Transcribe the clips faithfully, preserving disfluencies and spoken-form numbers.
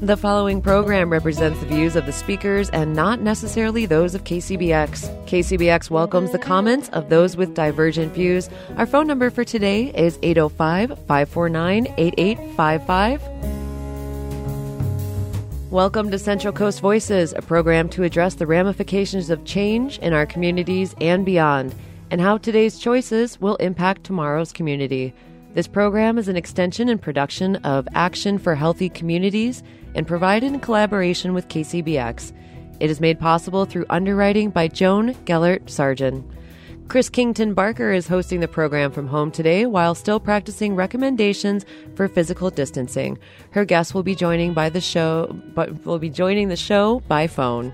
The following program represents the views of the speakers and not necessarily those of K C B X. K C B X welcomes the comments of those with divergent views. Our phone number for today is eight oh five, five four nine, eight eight five five. Welcome to Central Coast Voices, a program to address the ramifications of change in our communities and beyond, and how today's choices will impact tomorrow's community. This program is an extension and production of Action for Healthy Communities and provided in collaboration with K C B X. It is made possible through underwriting by Joan Gellert Sargent. Chris Kington Barker is hosting the program from home today while still practicing recommendations for physical distancing. Her guests will be joining by the show, but will be joining the show by phone.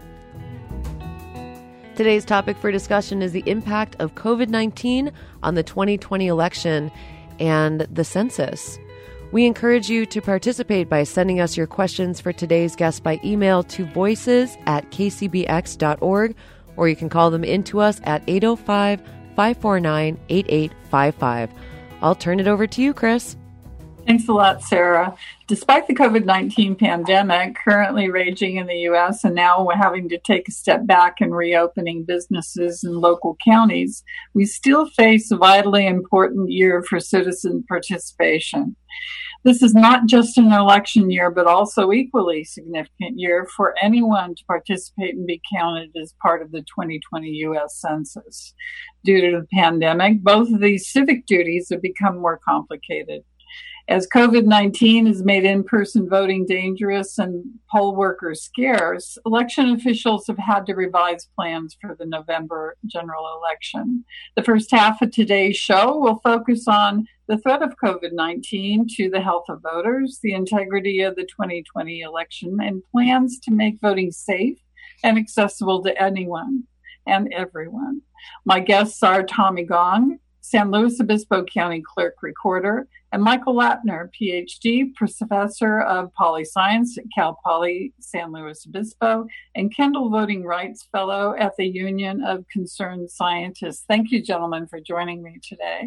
Today's topic for discussion is the impact of covid nineteen on the twenty twenty election and the census. We encourage you to participate by sending us your questions for today's guest by email to voices at k c b x dot org, or you can call them into us at eight oh five, five four nine, eight eight five five. I'll turn it over to you, Chris. Thanks a lot, Sarah. Despite the covid nineteen pandemic currently raging in the U S and now we're having to take a step back in reopening businesses in local counties, we still face a vitally important year for citizen participation. This is not just an election year, but also equally significant year for anyone to participate and be counted as part of the twenty twenty U S Census. Due to the pandemic, both of these civic duties have become more complicated. As covid nineteen has made in-person voting dangerous and poll workers scarce, election officials have had to revise plans for the November general election. The first half of today's show will focus on the threat of covid nineteen to the health of voters, the integrity of the twenty twenty election, and plans to make voting safe and accessible to anyone and everyone. My guests are Tommy Gong, San Luis Obispo County Clerk Recorder, and Michael Latner, P H D, Professor of Poli-Science at Cal Poly San Luis Obispo, and Kendall Voting Rights Fellow at the Union of Concerned Scientists. Thank you, gentlemen, for joining me today.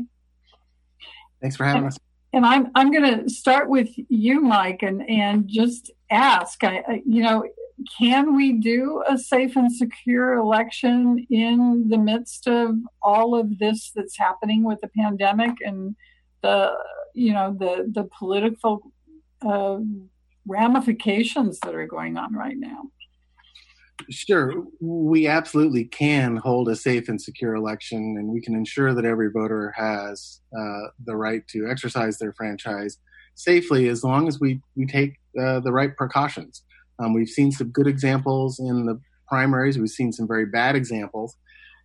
Thanks for having and, us. And I'm I'm going to start with you, Mike, and, and just ask, I, I, you know, can we do a safe and secure election in the midst of all of this that's happening with the pandemic and the, you know, the the political uh, ramifications that are going on right now? Sure, we absolutely can hold a safe and secure election, and we can ensure that every voter has uh, the right to exercise their franchise safely as long as we, we take uh, the right precautions. Um, we've seen some good examples in the primaries. We've seen some very bad examples.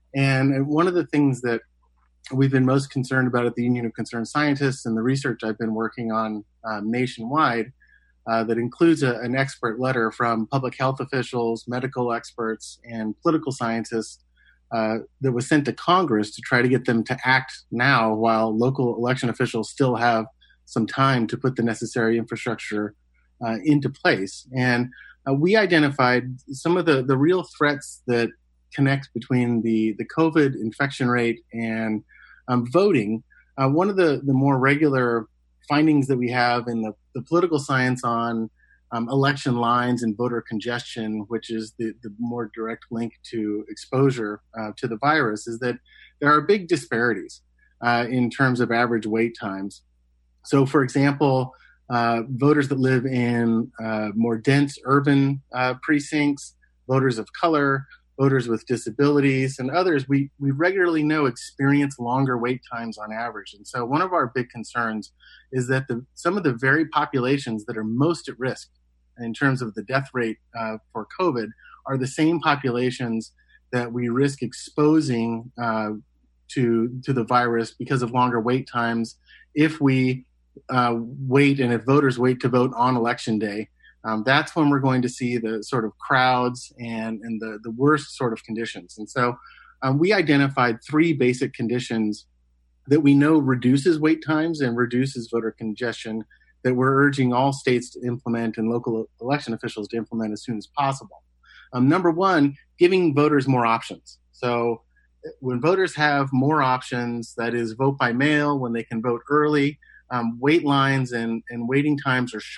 And one of the things that we've been most concerned about at the Union of Concerned Scientists and the research I've been working on um, nationwide uh, that includes a, an expert letter from public health officials, medical experts, and political scientists uh, that was sent to Congress to try to get them to act now while local election officials still have some time to put the necessary infrastructure Uh, into place. And uh, we identified some of the, the real threats that connect between the, the COVID infection rate and um, voting. Uh, one of the, the more regular findings that we have in the, the political science on um, election lines and voter congestion, which is the, the more direct link to exposure uh, to the virus, is that there are big disparities uh, in terms of average wait times. So, for example, Uh, voters that live in uh, more dense urban uh, precincts, voters of color, voters with disabilities, and others we, we regularly know experience longer wait times on average. And so one of our big concerns is that the, some of the very populations that are most at risk in terms of the death rate uh, for COVID are the same populations that we risk exposing uh, to, to the virus because of longer wait times if we Uh, wait and if voters wait to vote on election day. Um, that's when we're going to see the sort of crowds and, and the, the worst sort of conditions. And so um, we identified three basic conditions that we know reduces wait times and reduces voter congestion that we're urging all states to implement and local election officials to implement as soon as possible. Um, number one, giving voters more options. So when voters have more options, that is vote by mail, when they can vote early, Um, wait lines and, and waiting times are shorter.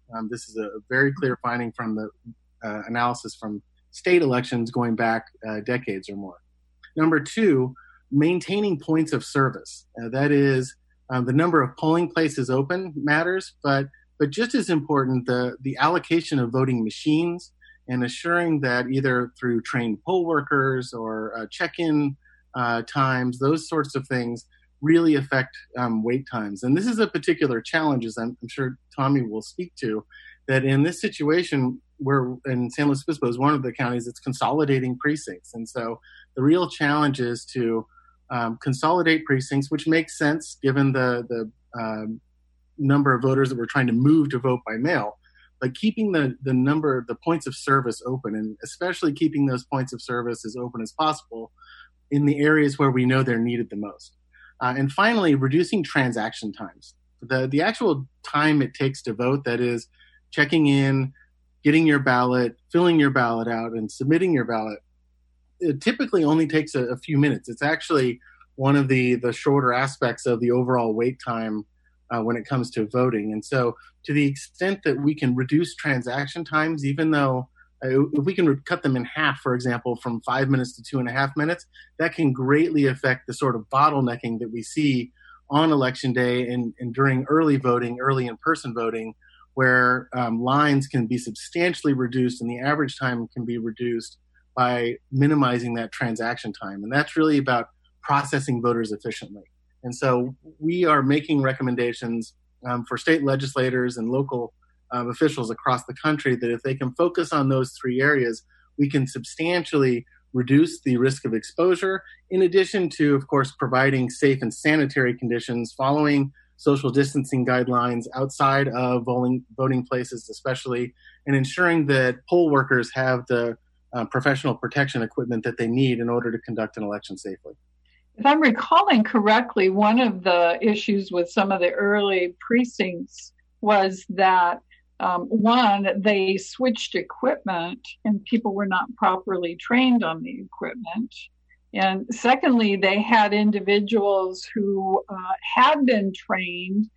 Um, this is a very clear finding from the uh, analysis from state elections going back uh, decades or more. Number two, maintaining points of service. Uh, that is, uh, the number of polling places open matters, but but just as important, the, the allocation of voting machines and assuring that either through trained poll workers or uh, check-in uh, times, those sorts of things really affect um, wait times. And this is a particular challenge, as I'm, I'm sure Tommy will speak to, that in this situation where in San Luis Obispo is one of the counties, it's consolidating precincts. And so the real challenge is to um, consolidate precincts, which makes sense given the, the um, number of voters that we're trying to move to vote by mail, but keeping the, the number, the points of service open, and especially keeping those points of service as open as possible in the areas where we know they're needed the most. Uh, and finally, reducing transaction times. The, the actual time it takes to vote, that is checking in, getting your ballot, filling your ballot out, and submitting your ballot, it typically only takes a, a few minutes. It's actually one of the, the shorter aspects of the overall wait time uh, when it comes to voting. And so to the extent that we can reduce transaction times, even though uh, if we can cut them in half, for example, from five minutes to two and a half minutes, that can greatly affect the sort of bottlenecking that we see on election day and, and during early voting, early in-person voting, where um, lines can be substantially reduced and the average time can be reduced by minimizing that transaction time. And that's really about processing voters efficiently. And so we are making recommendations um, for state legislators and local um, officials across the country that if they can focus on those three areas, we can substantially reduce the risk of exposure, in addition to, of course, providing safe and sanitary conditions, following social distancing guidelines outside of voting, voting places especially, and ensuring that poll workers have the uh, professional protection equipment that they need in order to conduct an election safely. If I'm recalling correctly, one of the issues with some of the early precincts was that, um, one, they switched equipment and people were not properly trained on the equipment. And secondly, they had individuals who uh, had been trained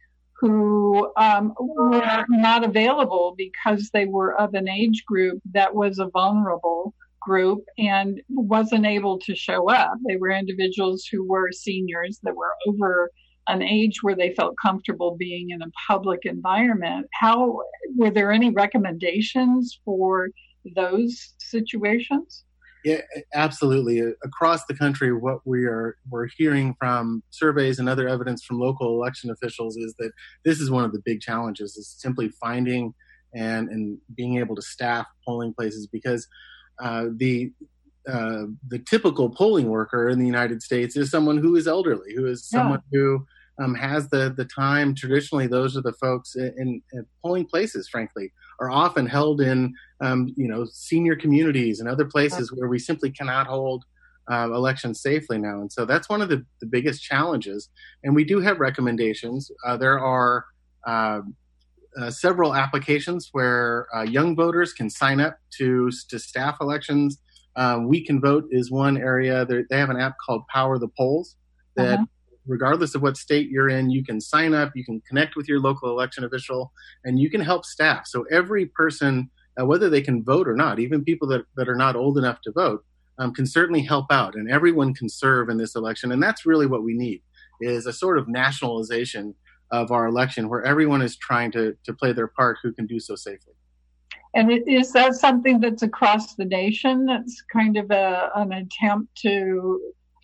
who um, were not available because they were of an age group that was a vulnerable group and wasn't able to show up. They were individuals who were seniors that were over an age where they felt comfortable being in a public environment. How were there any recommendations for those situations? Yeah, absolutely. Across the country, what we are we're hearing from surveys and other evidence from local election officials is that this is one of the big challenges, is simply finding and, and being able to staff polling places, because uh, the uh, the typical polling worker in the United States is someone who is elderly, who is someone yeah. who um, has the, the time. Traditionally, those are the folks in, in, in polling places, frankly, are often held in, um, you know, senior communities and other places where we simply cannot hold uh, elections safely now. And so that's one of the, the biggest challenges. And we do have recommendations. Uh, there are uh, uh, several applications where uh, young voters can sign up to, to staff elections. Uh, We Can Vote is one area. They're, they have an app called Power the Polls that, uh-huh. regardless of what state you're in, you can sign up, you can connect with your local election official, and you can help staff. So every person, uh, whether they can vote or not, even people that, that are not old enough to vote, um, can certainly help out, and everyone can serve in this election. And that's really what we need, is a sort of nationalization of our election where everyone is trying to, to play their part who can do so safely. And is that something that's across the nation? That's kind of a, an attempt to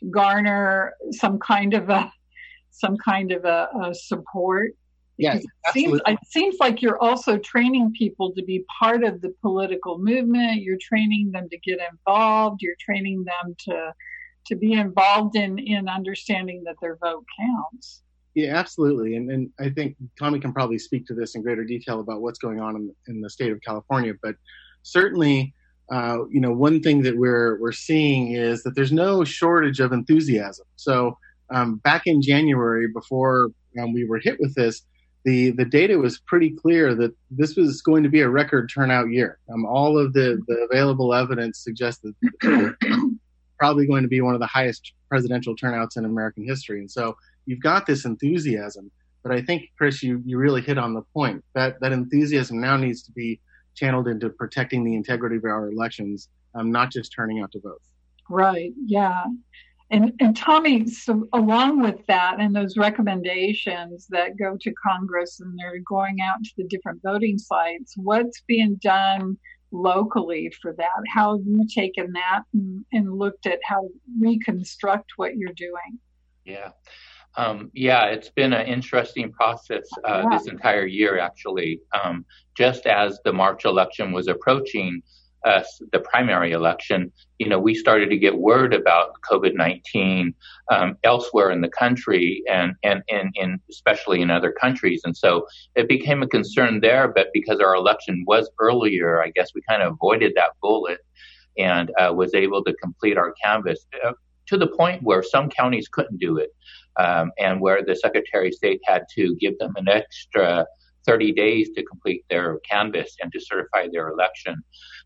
garner some kind of a some kind of a, a support? Yes, it seems, it seems like you're also training people to be part of the political movement. You're training them to get involved. You're training them to to be involved in, in understanding that their vote counts. Yeah, absolutely. And and I think Tommy can probably speak to this in greater detail about what's going on in, in the state of California. But certainly, uh, you know, one thing that we're we're seeing is that there's no shortage of enthusiasm. So um, back in January, before um, we were hit with this, the the data was pretty clear that this was going to be a record turnout year. Um, all of the, the available evidence suggests that it's probably going to be one of the highest presidential turnouts in American history. And so you've got this enthusiasm, But I think, Chris, you, you really hit on the point. That that enthusiasm now needs to be channeled into protecting the integrity of our elections, um, not just turning out to vote. Right, yeah. And, and Tommy, so along with that and those recommendations that go to Congress and they're going out to the different voting sites, what's being done locally for that? How have you taken that and, and looked at how to reconstruct what you're doing? Yeah. Um, yeah, it's been an interesting process uh, yeah. this entire year, actually. Um, just as the March election was approaching, Uh, the primary election, you know, we started to get word about COVID nineteen um, elsewhere in the country and, and, and, and especially in other countries. And so it became a concern there, but because our election was earlier, I guess we kind of avoided that bullet and uh, was able to complete our canvass uh, to the point where some counties couldn't do it um, and where the Secretary of State had to give them an extra thirty days to complete their canvass and to certify their election.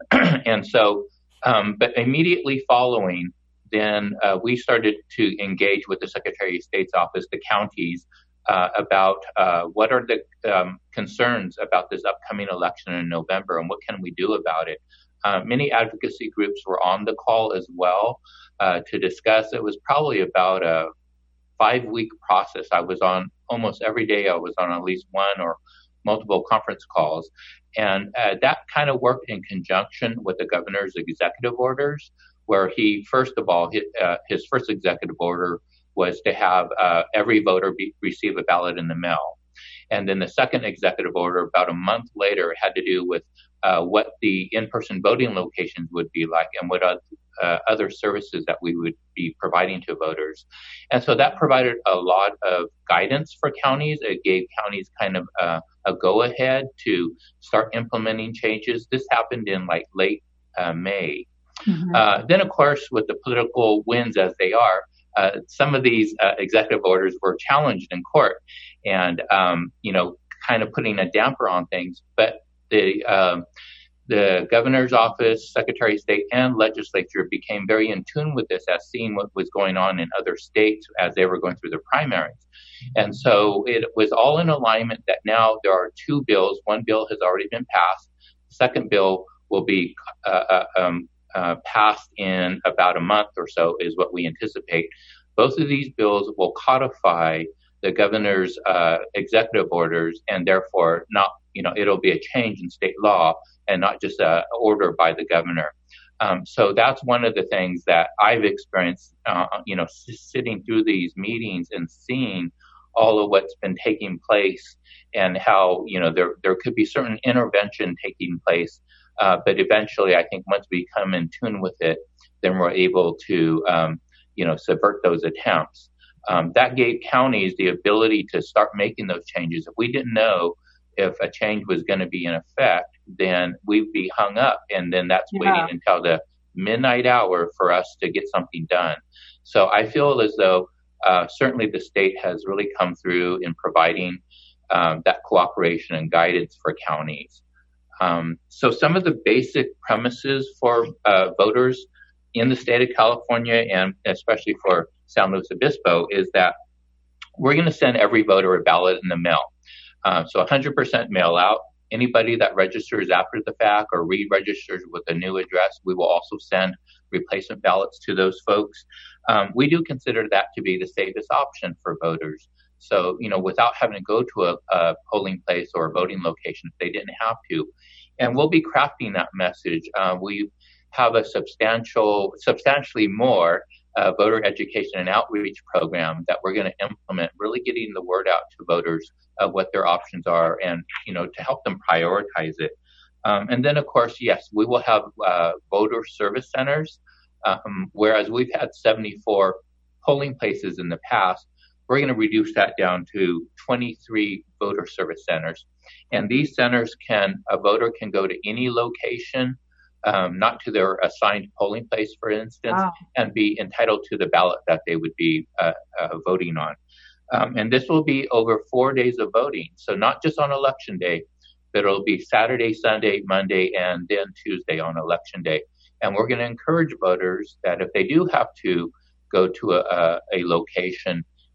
And so, um, but immediately following, then uh, we started to engage with the Secretary of State's office, the counties, uh, about uh, what are the um, concerns about this upcoming election in November and what can we do about it. Uh, many advocacy groups were on the call as well uh, to discuss. It was probably about a five-week process. I was on almost every day. I was on at least one or multiple conference calls. And uh, that kind of worked in conjunction with the governor's executive orders, where he, first of all, his, uh, his first executive order was to have uh, every voter be, receive a ballot in the mail. And then the second executive order, about a month later, had to do with uh, what the in-person voting locations would be like and what other, uh, other services that we would be providing to voters. And so that provided a lot of guidance for counties. It gave counties kind of uh, a go-ahead to start implementing changes. This happened in like late uh, May. Mm-hmm. Uh, then, of course, with the political winds as they are, uh, some of these uh, executive orders were challenged in court and, um, you know, kind of putting a damper on things. But the um, the governor's office, Secretary of State, and legislature became very in tune with this as seeing what was going on in other states as they were going through their primaries. And so it was all in alignment that now there are two bills. One bill has already been passed. The second bill will be uh, uh, um, uh, passed in about a month or so is what we anticipate. Both of these bills will codify the governor's uh, executive orders, and therefore not, you know, it'll be a change in state law and not just an order by the governor. Um, so that's one of the things that I've experienced, uh, you know, s- sitting through these meetings and seeing all of what's been taking place and how, you know, there there could be certain intervention taking place. Uh, but eventually, I think once we come in tune with it, then we're able to, um, you know, subvert those attempts. Um, that gave counties the ability to start making those changes. If we didn't know if a change was going to be in effect, then we'd be hung up. And then that's yeah. waiting until the midnight hour for us to get something done. So I feel as though uh, certainly the state has really come through in providing um, that cooperation and guidance for counties. Um, so some of the basic premises for uh, voters in the state of California, and especially for San Luis Obispo, is that we're going to send every voter a ballot in the mail. Uh, so one hundred percent mail out. Anybody that registers after the fact or re-registers with a new address, we will also send replacement ballots to those folks. Um, we do consider that to be the safest option for voters. So, you know, without having to go to a, a polling place or a voting location if they didn't have to. And we'll be crafting that message. Uh, we have a substantial, substantially more uh, voter education and outreach program that we're going to implement, really getting the word out to voters of what their options are and, you know, to help them prioritize it. Um, and then, of course, yes, we will have uh, voter service centers, um, whereas we've had seventy-four polling places in the past. We're going to reduce that down to twenty-three voter service centers. And these centers can, a voter can go to any location, um, not to their assigned polling place, for instance, wow. and be entitled to the ballot that they would be uh, uh, voting on. Um, and this will be over four days of voting. So not just on election day, but it'll be Saturday, Sunday, Monday, and then Tuesday on election day. And we're going to encourage voters that if they do have to go to a, a, a location,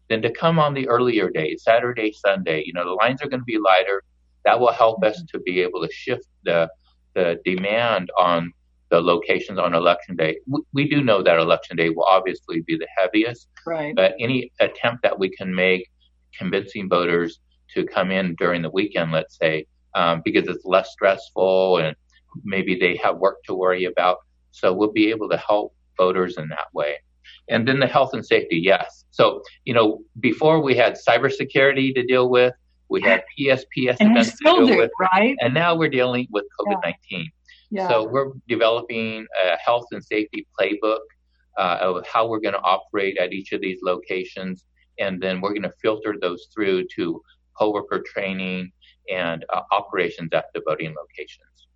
then to come on the earlier days, Saturday, Sunday. You know, the lines are going to be lighter. That will help us to be able to shift the the demand on the locations on election day. We, we do know that election day will obviously be the heaviest, right. But any attempt that we can make convincing voters to come in during the weekend, let's say, um, because it's less stressful and maybe they have work to worry about. So we'll be able to help voters in that way. And then the health and safety, yes. So, you know, before we had cybersecurity to deal with, we had P S P S and events you still to deal do, with, right? And now we're dealing with COVID nineteen. Yeah. Yeah. So we're developing a health and safety playbook uh, of how we're going to operate at each of these locations. And then we're going to filter those through to poll worker training and uh, operations at the voting locations.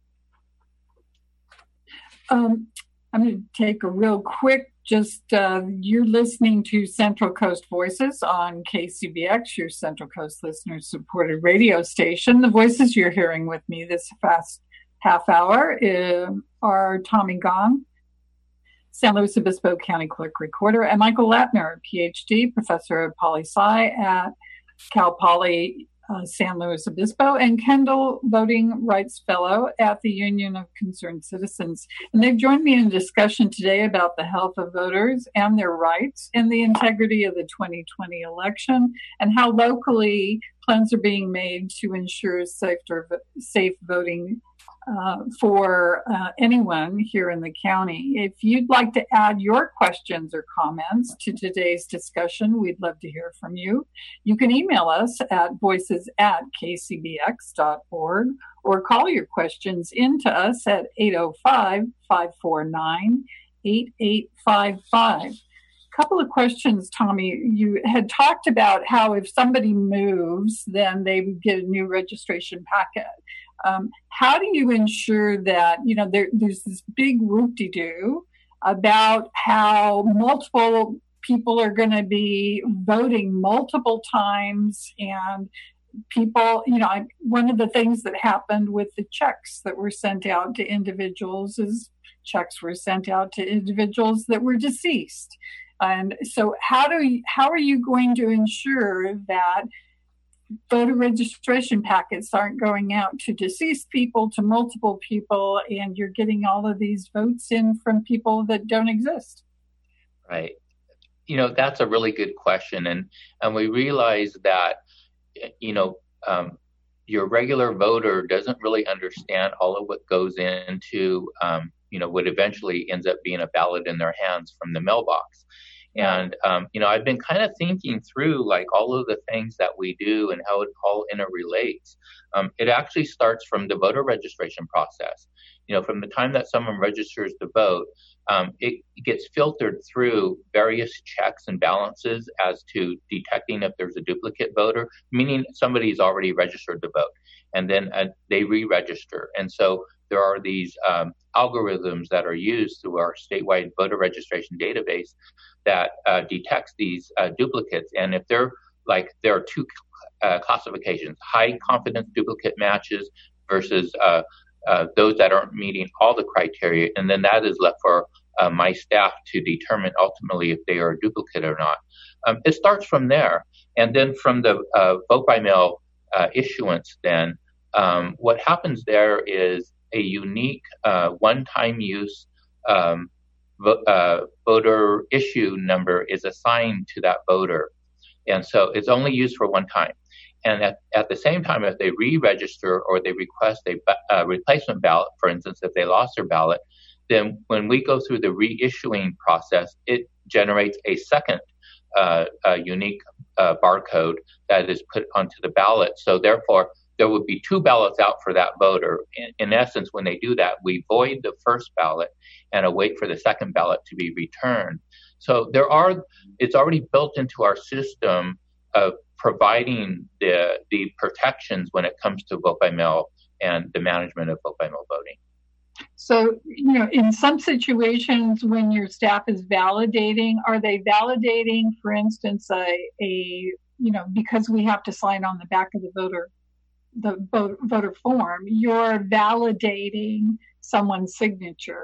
Um, I'm going to take a real quick, just uh, you're listening to Central Coast Voices on K C B X, your Central Coast listener-supported radio station. The voices you're hearing with me this fast half hour uh, are Tommy Gong, San Luis Obispo County Clerk Recorder, and Michael Latner, P H D, Professor of Poli-Sci at Cal Poly uh, San Luis Obispo, and Kendall, Voting Rights Fellow at the Union of Concerned Citizens. And they've joined me in a discussion today about the health of voters and their rights and the integrity of the twenty twenty election, and how locally plans are being made to ensure safer, safe voting Uh, for uh, anyone here in the county. If you'd like to add your questions or comments to today's discussion, we'd love to hear from you. You can email us at voices at k c b x dot org or call your questions in to us at eight oh five, five four nine, eight eight five five. Couple of questions, Tommy. You had talked about how if somebody moves, then they would get a new registration packet. Um, how do you ensure that, you know, there, there's this big whoop-de-doo about how multiple people are going to be voting multiple times, and people, you know, I, one of the things that happened with the checks that were sent out to individuals is checks were sent out to individuals that were deceased. And so how do you, how are you going to ensure that voter registration packets aren't going out to deceased people, to multiple people, and you're getting all of these votes in from people that don't exist? Right. You know, that's a really good question. And, and we realize that, you know, um, your regular voter doesn't really understand all of what goes into, um, you know, what eventually ends up being a ballot in their hands from the mailbox. And, um, you know, I've been kind of thinking through like all of the things that we do and how it all interrelates. Um, it actually starts from the voter registration process. You know, from the time that someone registers to vote, um, it, it gets filtered through various checks and balances as to detecting if there's a duplicate voter, meaning somebody's already registered to vote, and then uh, they re-register. And so there are these um, algorithms that are used through our statewide voter registration database that uh, detects these uh, duplicates. And if they're like, there are two uh, classifications, high confidence duplicate matches versus uh, uh, those that aren't meeting all the criteria. And then that is left for uh, my staff to determine ultimately if they are a duplicate or not. Um, it starts from there. And then from the uh, vote by mail uh, issuance, then um, what happens there is a unique uh, one-time use um, vo- uh, voter issue number is assigned to that voter. And so it's only used for one time. And at, at the same time, if they re-register or they request a uh, replacement ballot, for instance, if they lost their ballot, then when we go through the reissuing process, it generates a second uh, uh, unique uh, barcode that is put onto the ballot. So therefore, there would be two ballots out for that voter. In, in essence, when they do that, we void the first ballot and await for the second ballot to be returned. So there are, it's already built into our system of providing the the protections when it comes to vote by mail and the management of vote by mail voting. So, you know, in some situations when your staff is validating, are they validating, for instance, a, a you know, because we have to sign on the back of the voter the voter form, you're validating someone's signature.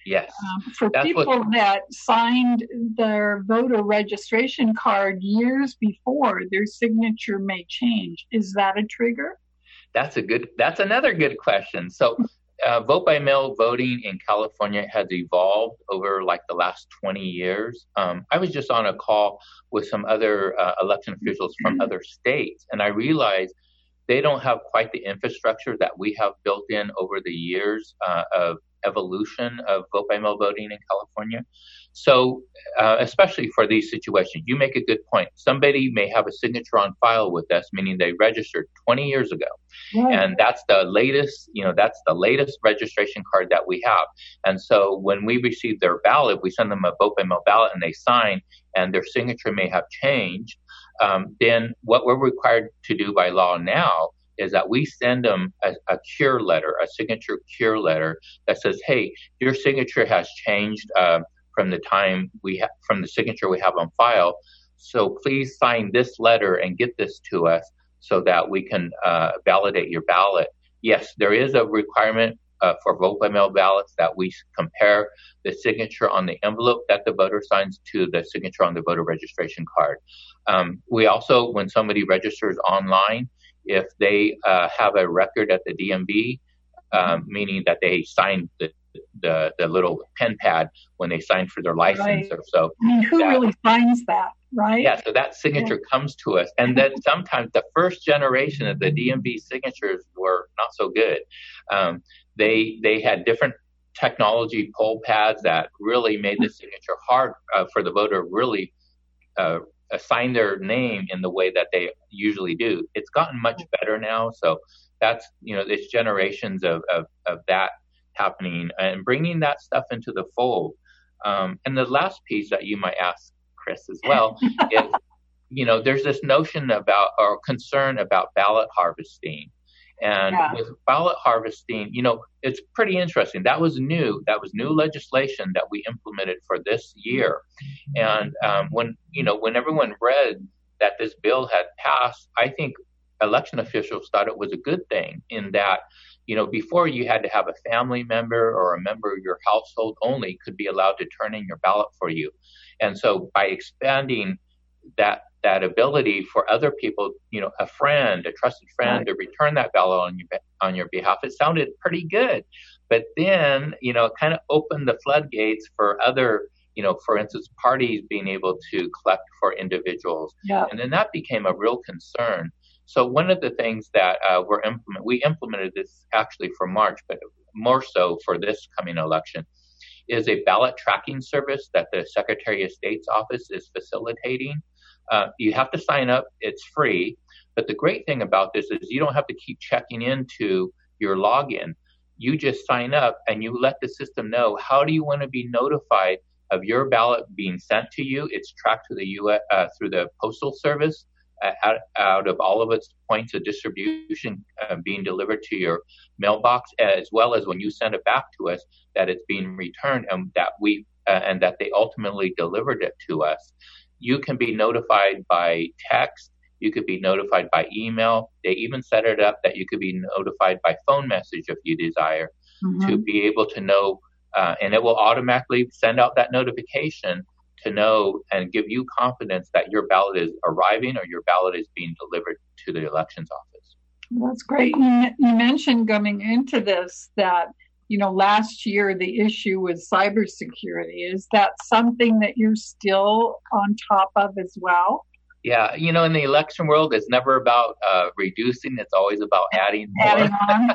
Yes. Um, for That's people what, that signed their voter registration card years before, their signature may change. Is that a trigger? That's a good, that's another good question. So uh, vote by mail voting in California has evolved over like the last twenty years. Um, I was just on a call with some other uh, election officials from other states, and I realized they don't have quite the infrastructure that we have built in over the years uh, of evolution of vote by mail voting in California. So, uh, especially for these situations, you make a good point. Somebody may have a signature on file with us, meaning they registered twenty years ago. Right. And that's the latest, you know, that's the latest registration card that we have. And so when we receive their ballot, we send them a vote by mail ballot and they sign, and their signature may have changed. Um, then what we're required to do by law now is that we send them a, a cure letter, a signature cure letter that says, hey, your signature has changed uh, from the time we have, from the signature we have on file. So please sign this letter and get this to us so that we can uh, validate your ballot. Yes, there is a requirement uh, for vote by mail ballots that we compare the signature on the envelope that the voter signs to the signature on the voter registration card. Um, we also, when somebody registers online, if they uh, have a record at the D M V, um, meaning that they signed the, the the little pen pad when they signed for their license, right. or so. I mean, who that, really finds that, right? Yeah, so that signature yeah. comes to us. And then sometimes the first generation of the D M V signatures were not so good. Um, they they had different technology poll pads that really made the signature hard uh, for the voter really uh, assign their name in the way that they usually do. It's gotten much better now. So that's, you know, it's generations of, of, of that happening and bringing that stuff into the fold. Um, and the last piece that you might ask, Chris, as well, is, you know, there's this notion about or concern about ballot harvesting. And yeah. with ballot harvesting, you know, it's pretty interesting. That was new. That was new legislation that we implemented for this year. And um, when, you know, when everyone read that this bill had passed, I think election officials thought it was a good thing in that, you know, before you had to have a family member or a member of your household only could be allowed to turn in your ballot for you. And so by expanding that that ability for other people, you know, a friend, a trusted friend, right. to return that ballot on your on your behalf, it sounded pretty good. But then, you know, it kind of opened the floodgates for other, you know, for instance, parties being able to collect for individuals. Yeah. And then that became a real concern. So one of the things that uh, we're implement, we implemented this actually for March, but more so for this coming election, is a ballot tracking service that the Secretary of State's office is facilitating. Uh, you have to sign up. It's free. But the great thing about this is you don't have to keep checking into your login. You just sign up and you let the system know, how do you want to be notified of your ballot being sent to you? It's tracked to the U S uh, through the Postal Service uh, out, out of all of its points of distribution uh, being delivered to your mailbox, as well as when you send it back to us, that it's being returned and that we uh, and that they ultimately delivered it to us. You can be notified by text. You could be notified by email. They even set it up that you could be notified by phone message if you desire, mm-hmm. to be able to know, uh, and it will automatically send out that notification to know and give you confidence that your ballot is arriving or your ballot is being delivered to the elections office. That's great. You, you mentioned coming into this that, you know, last year the issue was cybersecurity. Is that something that you're still on top of as well? Yeah, you know, in the election world, it's never about uh, reducing; it's always about adding more. Adding on.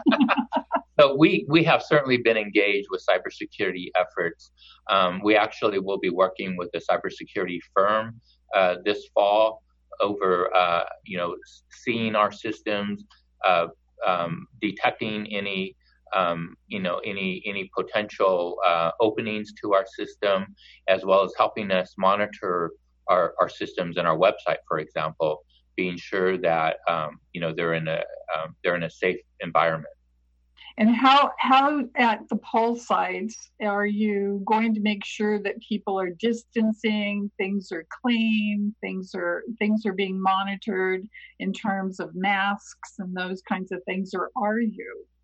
So we we have certainly been engaged with cybersecurity efforts. Um, we actually will be working with a cybersecurity firm uh, this fall over, uh, you know, seeing our systems, uh, um, detecting any. Um, you know, any any potential uh, openings to our system, as well as helping us monitor our, our systems and our website, for example, being sure that um, you know they're in a um, they're in a safe environment. And how how at the poll sites are you going to make sure that people are distancing, things are clean, things are things are being monitored in terms of masks and those kinds of things, or are you?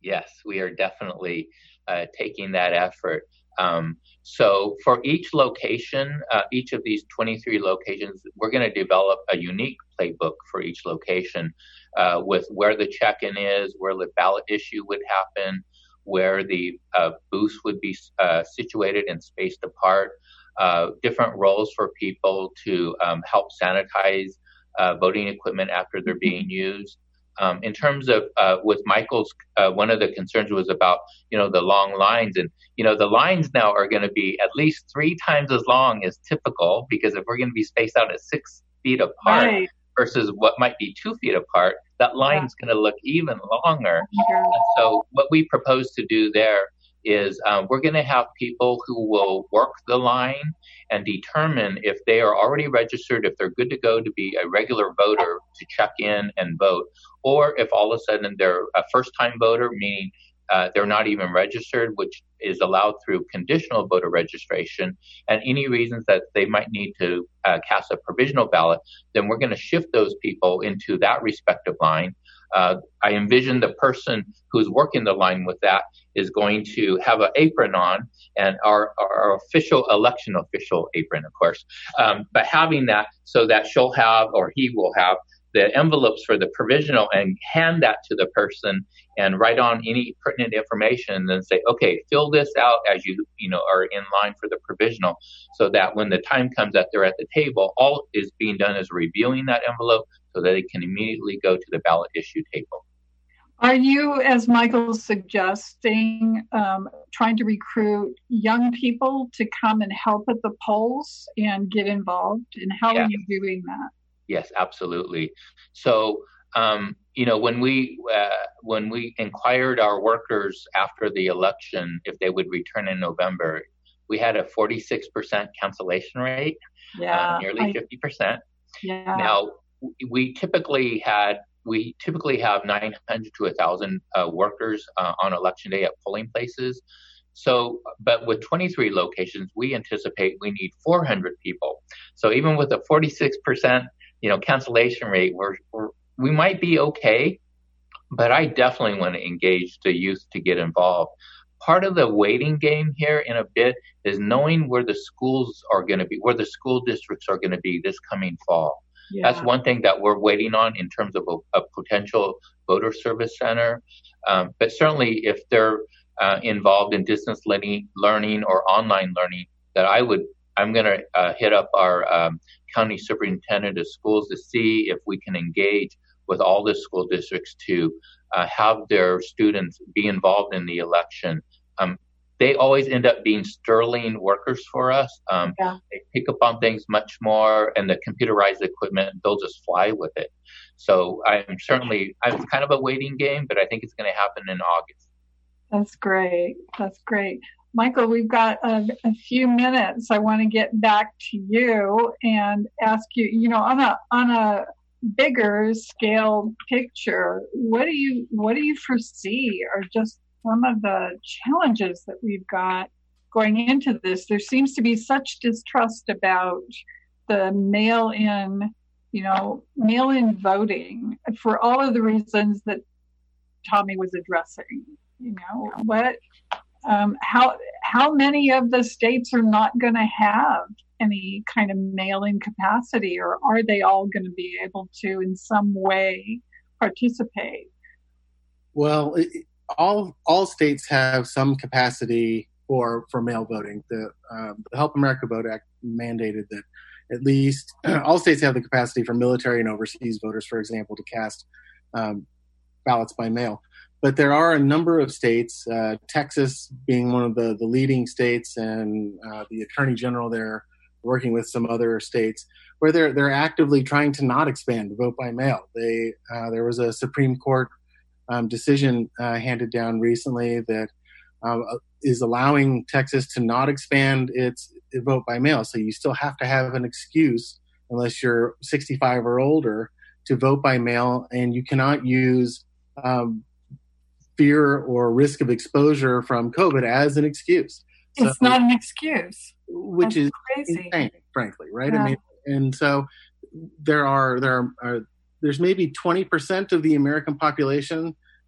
Yes, we are definitely uh, taking that effort. Um, so for each location, uh, each of these twenty-three locations, we're going to develop a unique playbook for each location uh, with where the check-in is, where the ballot issue would happen, where the uh, booths would be uh, situated and spaced apart, uh, different roles for people to um, help sanitize uh, voting equipment after they're being used. Um, in terms of uh, with Michael's, uh, one of the concerns was about, you know, the long lines, and, you know, the lines now are going to be at least three times as long as typical, because if we're going to be spaced out at six feet apart right. versus what might be two feet apart, that line's yeah. going to look even longer. Yeah. And so what we propose to do there is um, we're going to have people who will work the line and determine if they are already registered, if they're good to go to be a regular voter to check in and vote, or if all of a sudden they're a first-time voter, meaning uh, they're not even registered, which is allowed through conditional voter registration, and any reasons that they might need to uh, cast a provisional ballot, then we're going to shift those people into that respective line. Uh, I envision the person who's working the line with that is going to have an apron on, and our, our official election official apron, of course, um, but having that so that she'll have, or he will have, the envelopes for the provisional and hand that to the person and write on any pertinent information and then say, okay, fill this out as you, you know, are in line for the provisional, so that when the time comes that they're at the table, all is being done is reviewing that envelope so that they can immediately go to the ballot issue table. Are you, as Michael's suggesting, um, trying to recruit young people to come and help at the polls and get involved? And how yeah. are you doing that? Yes, absolutely. So, um, you know, when we uh, when we inquired our workers after the election if they would return in November, we had a forty-six percent cancellation rate, yeah, uh, nearly I, fifty percent. Yeah. Now, we typically had we typically have nine hundred to one thousand uh, workers uh, on election day at polling places. So, but with twenty-three locations, we anticipate we need four hundred people. So even with a forty-six percent, you know, cancellation rate, we're, we're, we might be okay, but I definitely want to engage the youth to get involved. Part of the waiting game here in a bit is knowing where the schools are going to be, where the school districts are going to be this coming fall. Yeah. That's one thing that we're waiting on in terms of a, a potential voter service center. Um, but certainly if they're uh, involved in distance learning, learning or online learning, that I would, I'm going to uh, hit up our um, county superintendent of schools to see if we can engage with all the school districts to uh, have their students be involved in the election. Um, they always end up being sterling workers for us. Um, yeah. They pick up on things much more, and the computerized equipment, they'll just fly with it. So I'm certainly, I'm kind of a waiting game, but I think it's going to happen in August. That's great. That's great. Michael, we've got a, a few minutes. I want to get back to you and ask you, you know, on a on a bigger scale picture, what do you what do you foresee are just some of the challenges that we've got going into this? There seems to be such distrust about the mail-in, you know, mail-in voting for all of the reasons that Tommy was addressing. You know, what, um, how how many of the states are not going to have any kind of mail-in capacity, or are they all going to be able to, in some way, participate? Well, it, all all states have some capacity for for mail voting. The, um, the Help America Vote Act mandated that at least all states have the capacity for military and overseas voters, for example, to cast um, ballots by mail. But there are a number of states, uh, Texas being one of the, the leading states, and uh, the Attorney General there working with some other states, where they're they're actively trying to not expand vote by mail. They uh, there was a Supreme Court um, decision uh, handed down recently that um, is allowing Texas to not expand its vote by mail. So you still have to have an excuse, unless you're sixty-five or older, to vote by mail, and you cannot use um, fear or risk of exposure from COVID as an excuse. So, it's not an excuse. Which That's is crazy. Insane, frankly, right? Yeah. I mean, and so there are there are, are there's maybe twenty percent of the American population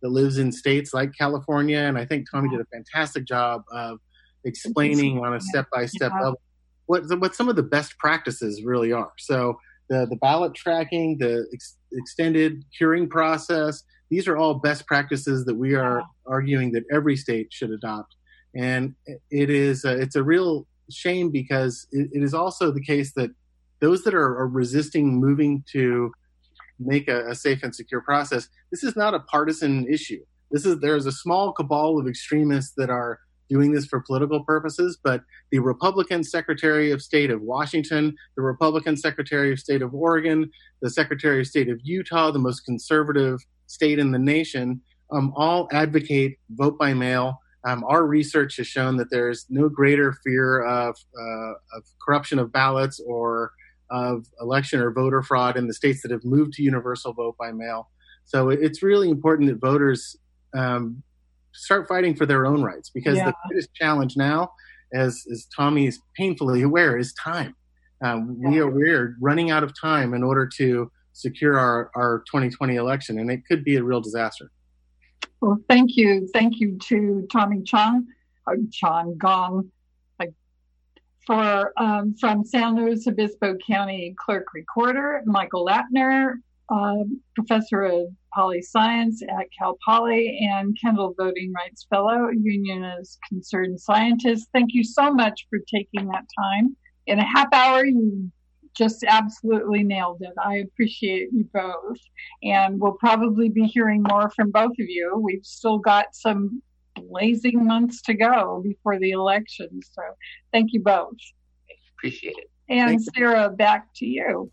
that lives in states like California. And I think Tommy did a fantastic job of explaining on a step-by-step yeah. level what, what some of the best practices really are. So the, the ballot tracking, the ex- extended curing process, these are all best practices that we are yeah. arguing that every state should adopt. And it is a, it's a real shame because it, it is also the case that those that are, are resisting moving to make a, a safe and secure process, this is not a partisan issue. This is there's a small cabal of extremists that are doing this for political purposes, but the Republican Secretary of State of Washington, the Republican Secretary of State of Oregon, the Secretary of State of Utah, the most conservative state in the nation, um, all advocate vote by mail. Um, our research has shown that there's no greater fear of, uh, of corruption of ballots or of election or voter fraud in the states that have moved to universal vote by mail. So it's really important that voters um, start fighting for their own rights, because yeah. the biggest challenge now, as, as Tommy is painfully aware, is time. Um, yeah. We are we're running out of time in order to secure our, our twenty twenty election, and it could be a real disaster. Well, thank you. Thank you to Tommy Chong, or Chong Gong, like, for um, from San Luis Obispo County Clerk Recorder, Michael Latner, uh, Professor of Poli Science at Cal Poly, and Kendall Voting Rights Fellow, Unionist Concerned Scientist. Thank you so much for taking that time. In a half hour, you just absolutely nailed it. I appreciate you both. And we'll probably be hearing more from both of you. We've still got some blazing months to go before the election. So thank you both. Appreciate it. And Thanks. Sarah, back to you.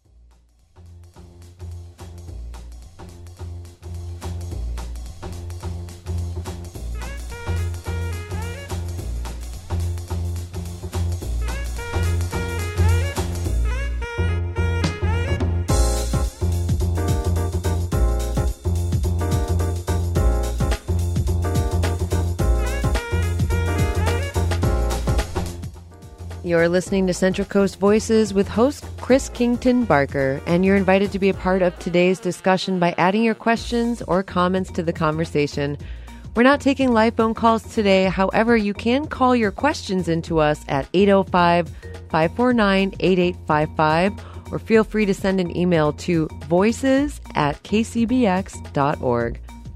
You're listening to Central Coast Voices with host Chris Kington Barker, and you're invited to be a part of today's discussion by adding your questions or comments to the conversation. We're not taking live phone calls today. However, you can call your questions into us at eight oh five, five four nine, eight eight five five, or feel free to send an email to voices at k c b x dot org.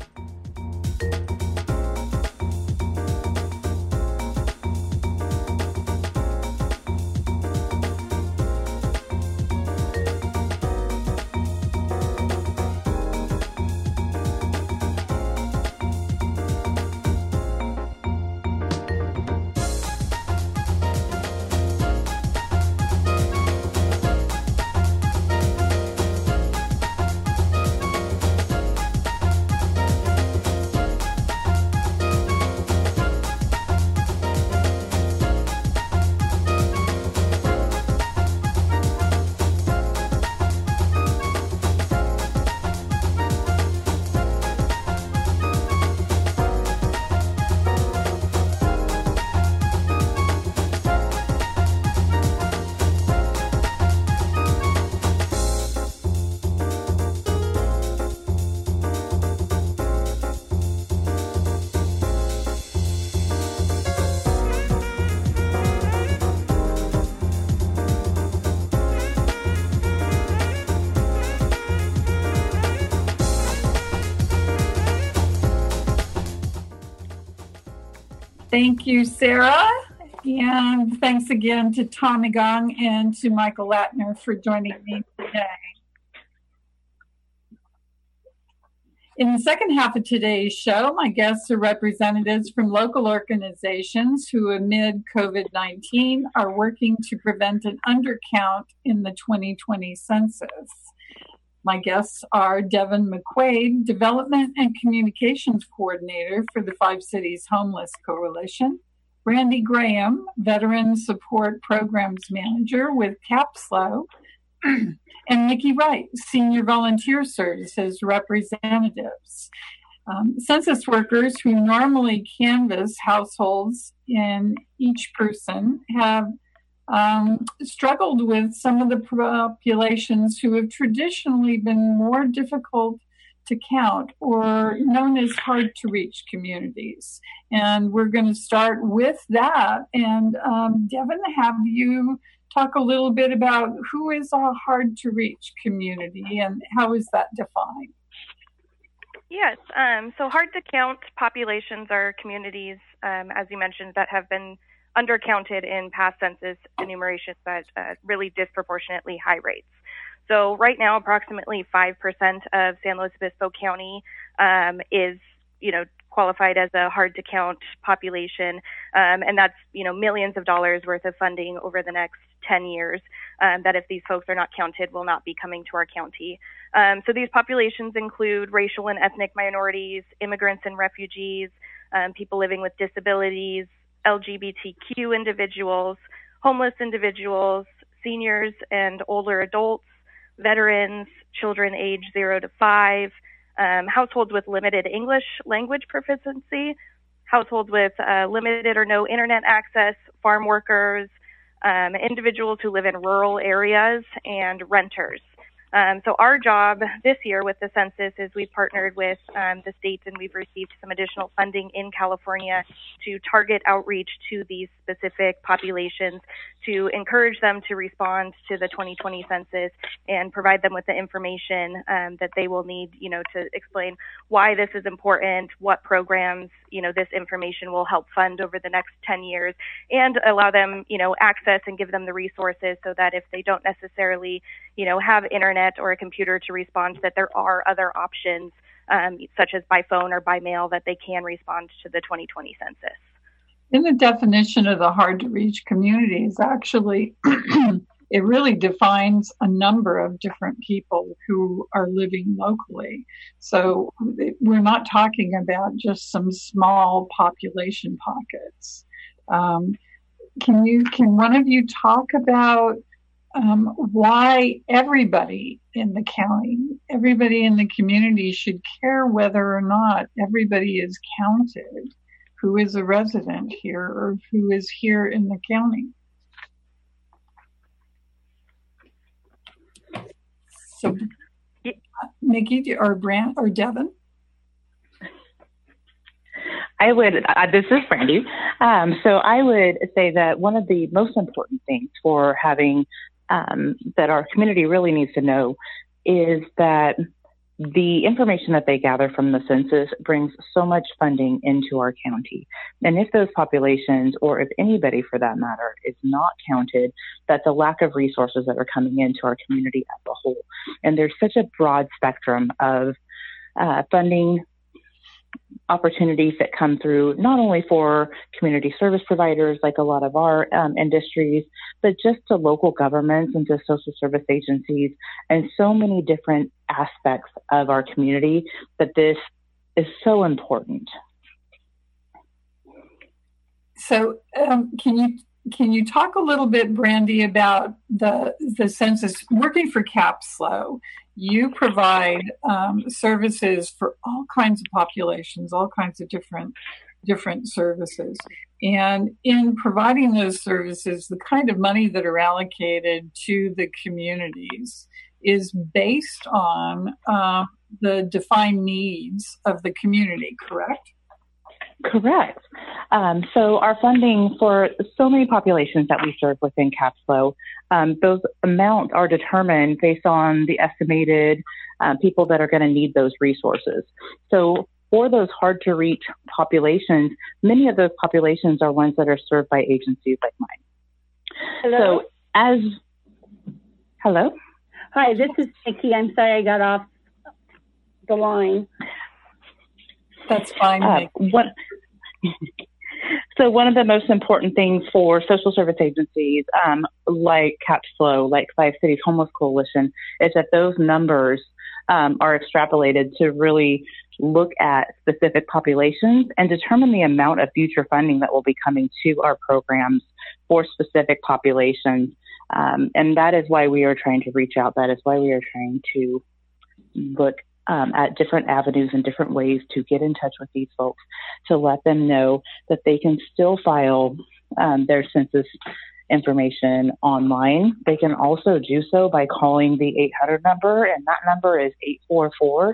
Thank you, Sarah. And thanks again to Tommy Gong and to Michael Latner for joining me today. In the second half of today's show, my guests are representatives from local organizations who, amid COVID nineteen, are working to prevent an undercount in the twenty twenty census. My guests are Devin McQuaid, Development and Communications Coordinator for the Five Cities Homeless Coalition, Brandy Graham, Veteran Support Programs Manager with CAPSLO, and Nikki Wright, Senior Volunteer Services Representatives. Um, census workers who normally canvass households in each person have Um, struggled with some of the populations who have traditionally been more difficult to count, or known as hard to reach communities. And we're going to start with that. And um, Devin, have you talk a little bit about who is a hard to reach community and how is that defined? Yes, um, so hard to count populations are communities, um, as you mentioned, that have been undercounted in past census enumerations at uh, really disproportionately high rates. So right now, approximately five percent of San Luis Obispo County um, is, you know, qualified as a hard to count population. Um, and that's, you know, millions of dollars worth of funding over the next ten years um, that if these folks are not counted will not be coming to our county. Um, so these populations include racial and ethnic minorities, immigrants and refugees, um, people living with disabilities, L G B T Q individuals, homeless individuals, seniors and older adults, veterans, children aged zero to five, um, households with limited English language proficiency, households with uh, limited or no internet access, farm workers, um, individuals who live in rural areas, and renters. Um, so our job this year with the census is we've partnered with um, the states and we've received some additional funding in California to target outreach to these specific populations to encourage them to respond to the twenty twenty census and provide them with the information um, that they will need, you know, to explain why this is important, what programs, you know, this information will help fund over the next ten years, and allow them, you know, access and give them the resources so that if they don't necessarily, you know, have internet or a computer to respond, that there are other options, um, such as by phone or by mail, that they can respond to the twenty twenty census. In the definition of the hard to reach communities, actually, it really defines a number of different people who are living locally. So we're not talking about just some small population pockets. Um, can you, can one of you talk about um, why everybody in the county, everybody in the community should care whether or not everybody is counted who is a resident here or who is here in the county? So, Nikki or Brant or Devin? I would, uh, this is Brandy. Um, so I would say that one of the most important things for having, um, that our community really needs to know is that the information that they gather from the census brings so much funding into our county. And if those populations, or if anybody for that matter, is not counted, that's a lack of resources that are coming into our community as a whole. And there's such a broad spectrum of uh, funding opportunities that come through, not only for community service providers like a lot of our um, industries, but just to local governments and to social service agencies and so many different aspects of our community that this is so important. So um, can you can you talk a little bit, Brandy, about the the census? Working for CapSlow, you provide um, services for all kinds of populations, all kinds of different different services. And in providing those services, the kind of money that are allocated to the communities is based on uh, the defined needs of the community, correct? Correct. Um, so our funding for so many populations that we serve within CapSlow, um, those amounts are determined based on the estimated uh, people that are going to need those resources. So for those hard to reach populations, many of those populations are ones that are served by agencies like mine. Hello. So as, hello? Hi, this is Nikki. I'm sorry I got off the line. That's fine. Uh, what, so one of the most important things for social service agencies um, like CapSlow, like Five Cities Homeless Coalition, is that those numbers um, are extrapolated to really look at specific populations and determine the amount of future funding that will be coming to our programs for specific populations. Um, and that is why we are trying to reach out. That is why we are trying to look Um, at different avenues and different ways to get in touch with these folks to let them know that they can still file um, their census information online. They can also do so by calling the eight hundred number, and that number is eight four four,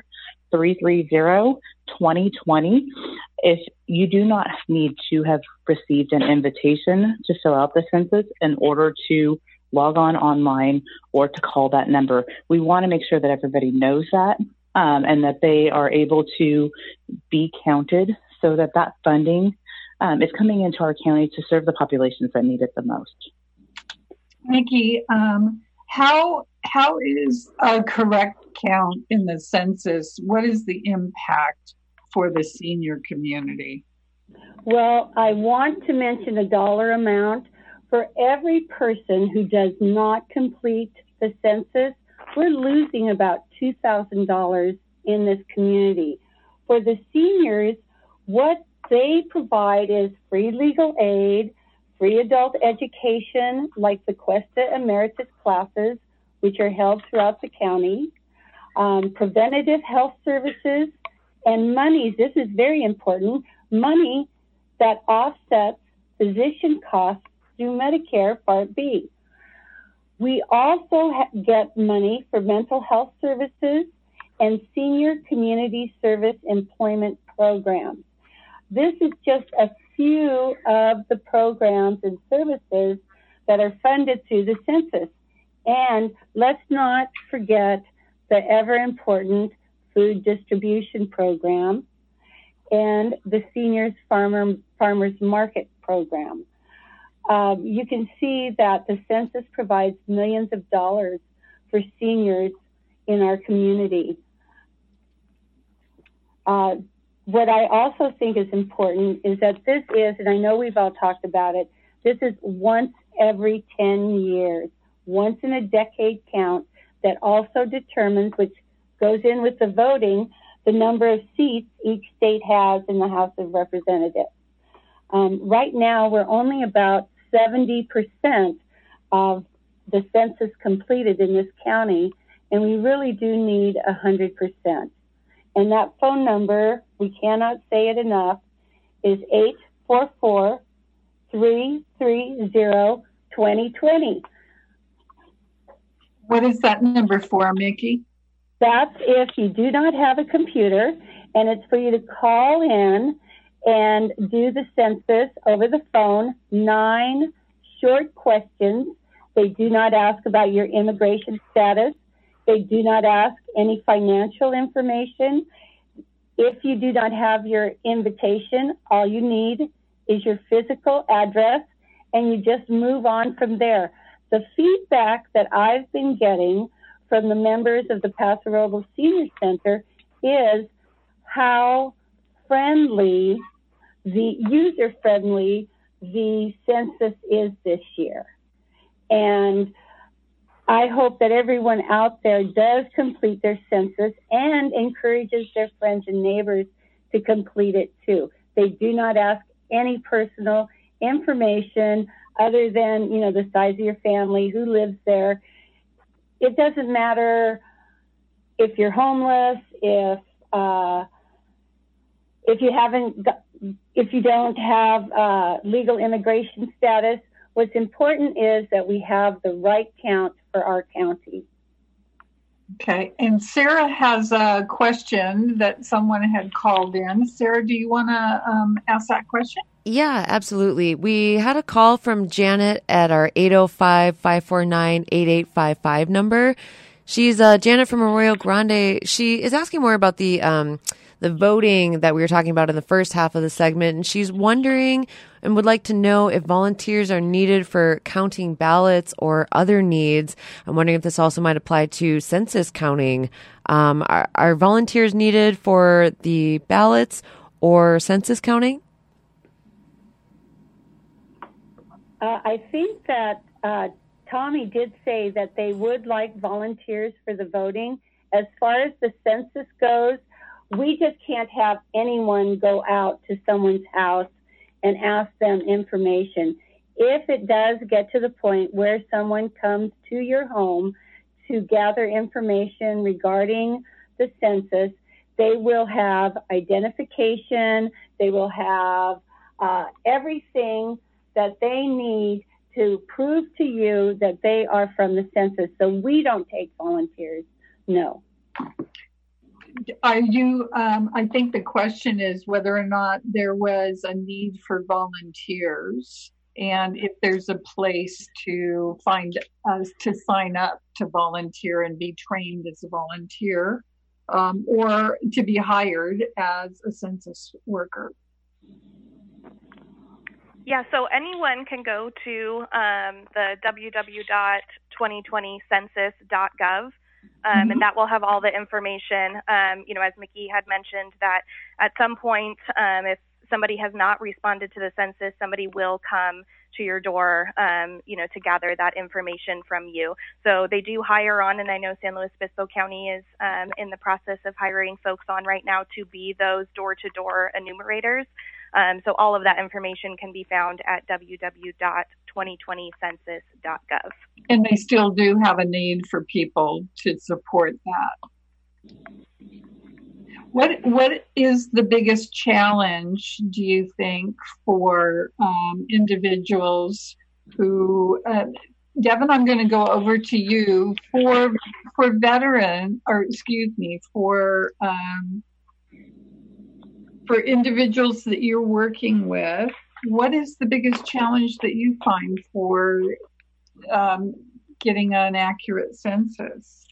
three three zero, two zero two zero. If you do not need to have received an invitation to fill out the census in order to log on online or to call that number, we want to make sure that everybody knows that um, and that they are able to be counted so that that funding um, is coming into our county to serve the populations that need it the most. Nikki, um, how how is a correct count in the census? What is the impact for the senior community? Well, I want to mention a dollar amount. For every person who does not complete the census, we're losing about two thousand dollars in this community. For the seniors, what they provide is free legal aid, free adult education, like the Cuesta Emeritus classes, which are held throughout the county, um, preventative health services, and money, this is very important, money that offsets physician costs through Medicare Part B. We also ha- get money for mental health services and senior community service employment programs. This is just a few of the programs and services that are funded through the census. And let's not forget the ever important food distribution program and the seniors farmer, farmers market program. Um, you can see that the census provides millions of dollars for seniors in our community. Uh, what I also think is important is that this is, and I know we've all talked about it, this is once every ten years, once in a decade count that also determines, which goes in with the voting, the number of seats each state has in the House of Representatives. Um, right now, we're only about seventy percent of the census completed in this county, and we really do need one hundred percent. And that phone number, we cannot say it enough, is eight four four, three three zero, two zero two zero. What is that number for, Mickey? That's if you do not have a computer, and it's for you to call in and do the census over the phone. Nine short questions. They do not ask about your immigration status. They do not ask any financial information. If you do not have your invitation, all you need is your physical address, and you just move on from there. The feedback that I've been getting from the members of the Paso Robles Senior Center is how friendly, the user-friendly the census is this year. And I hope that everyone out there does complete their census and encourages their friends and neighbors to complete it too. They do not ask any personal information other than, you know, the size of your family, who lives there. It doesn't matter if you're homeless, if uh, if you haven't, if you don't have uh, legal immigration status. What's important is that we have the right count for our county. Okay, and Sarah has a question that someone had called in. Sarah, do you want to um, ask that question? Yeah, absolutely. We had a call from Janet at our eight oh five, five four nine, eight eight five five number. She's uh, Janet from Arroyo Grande. She is asking more about the um, the voting that we were talking about in the first half of the segment, and she's wondering and would like to know if volunteers are needed for counting ballots or other needs. I'm wondering if this also might apply to census counting. Um, are, are volunteers needed for the ballots or census counting? Uh, I think that uh, Tommy did say that they would like volunteers for the voting. As far as the census goes, we just can't have anyone go out to someone's house and ask them information. If it does get to the point where someone comes to your home to gather information regarding the census, they will have identification, they will have uh, everything that they need to prove to you that they are from the census. So we don't take volunteers, no. are you, um, I think the question is whether or not there was a need for volunteers and if there's a place to find us uh, to sign up to volunteer and be trained as a volunteer, um, or to be hired as a census worker. Yeah, so anyone can go to um, the w w w dot twenty twenty census dot gov, um, mm-hmm. and that will have all the information. Um, you know, as Mickey had mentioned, that at some point, um, if somebody has not responded to the census, somebody will come to your door, um, you know, to gather that information from you. So they do hire on, and I know San Luis Obispo County is um, in the process of hiring folks on right now to be those door-to-door enumerators. Um, so all of that information can be found at w w w dot twenty twenty census dot gov. And they still do have a need for people to support that. What What is the biggest challenge, do you think, for um, individuals who, uh, Devin, I'm going to go over to you, for for veteran, or excuse me, for um, for individuals that you're working with, what is the biggest challenge that you find for um, getting an accurate census?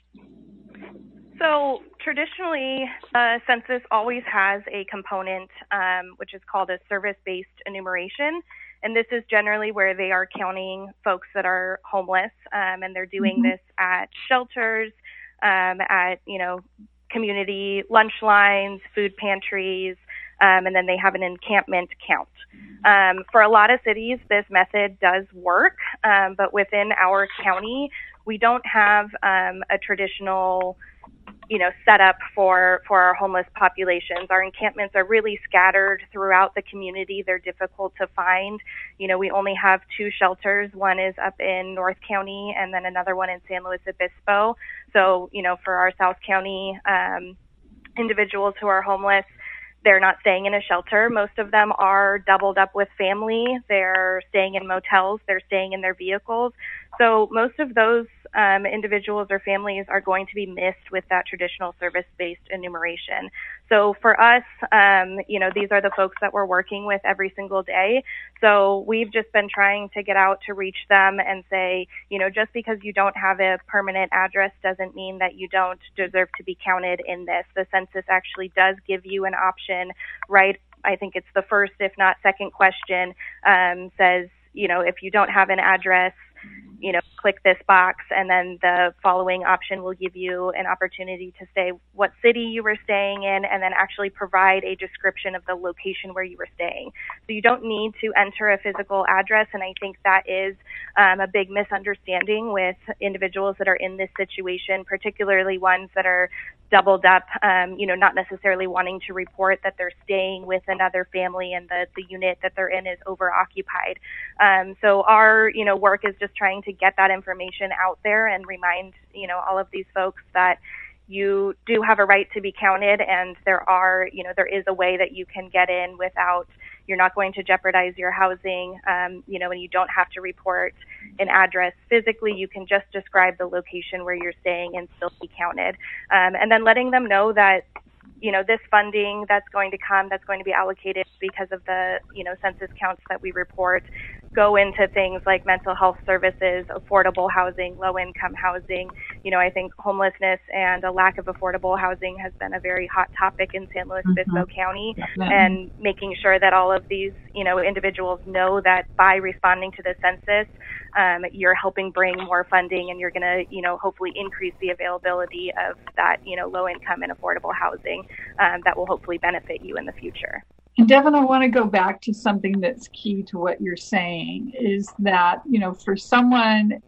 So traditionally, uh, census always has a component um, which is called a service-based enumeration. And this is generally where they are counting folks that are homeless, um, and they're doing mm-hmm. this at shelters, um, at, you know, community lunch lines, food pantries, um, and then they have an encampment count. Um, for a lot of cities, this method does work, um, but within our county, we don't have um, a traditional, you know, setup for, for our homeless populations. Our encampments are really scattered throughout the community. They're difficult to find. You know, we only have two shelters. One is up in North County and then another one in San Luis Obispo. So, you know, for our South County um, individuals who are homeless, they're not staying in a shelter. Most of them are doubled up with family. They're staying in motels. They're staying in their vehicles. So most of those um, individuals or families are going to be missed with that traditional service-based enumeration. So for us, um, you know, these are the folks that we're working with every single day. So we've just been trying to get out to reach them and say, you know, just because you don't have a permanent address doesn't mean that you don't deserve to be counted in this. The census actually does give you an option, right? I think it's the first, if not second question, um, says, you know, if you don't have an address, you know, click this box, and then the following option will give you an opportunity to say what city you were staying in and then actually provide a description of the location where you were staying. So you don't need to enter a physical address, and I think that is um, a big misunderstanding with individuals that are in this situation, particularly ones that are doubled up, um, you know, not necessarily wanting to report that they're staying with another family and the, the unit that they're in is overoccupied. Um, so our, you know, work is just trying to get that information out there and remind, you know, all of these folks that you do have a right to be counted, and there are, you know, there is a way that you can get in without, you're not going to jeopardize your housing, um, you know, and you don't have to report an address physically. You can just describe the location where you're staying and still be counted. Um, and then letting them know that, you know, this funding that's going to come, that's going to be allocated because of the, you know, census counts that we report, go into things like mental health services, affordable housing, low-income housing. You know, I think homelessness and a lack of affordable housing has been a very hot topic in San Luis Obispo mm-hmm. County, Definitely. And making sure that all of these, you know, individuals know that by responding to the census, um, you're helping bring more funding, and you're going to, you know, hopefully increase the availability of that, you know, low-income and affordable housing um, that will hopefully benefit you in the future. And Devin, I want to go back to something that's key to what you're saying, is that, you know, for someone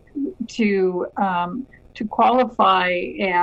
to um, to qualify